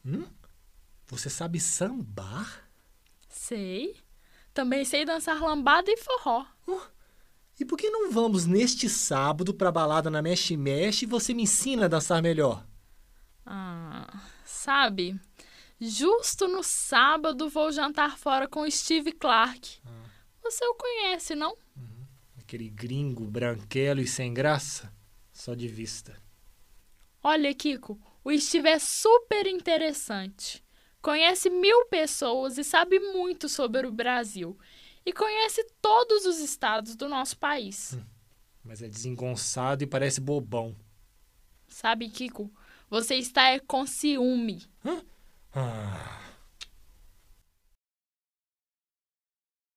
Você sabe sambar? Sei. Também sei dançar lambada e forró. E por que não vamos neste sábado pra balada na Mexe Mexe e você me ensina a dançar melhor? Sabe, justo no sábado vou jantar fora com Steve Clark. Você o conhece, não? Aquele gringo branquelo e sem graça? Só de vista. Olha, Kiko, o Steve é super interessante. Conhece 1000 pessoas e sabe muito sobre o Brasil. E conhece todos os estados do nosso país. Mas é desengonçado e parece bobão. Sabe, Kiko, você está com ciúme.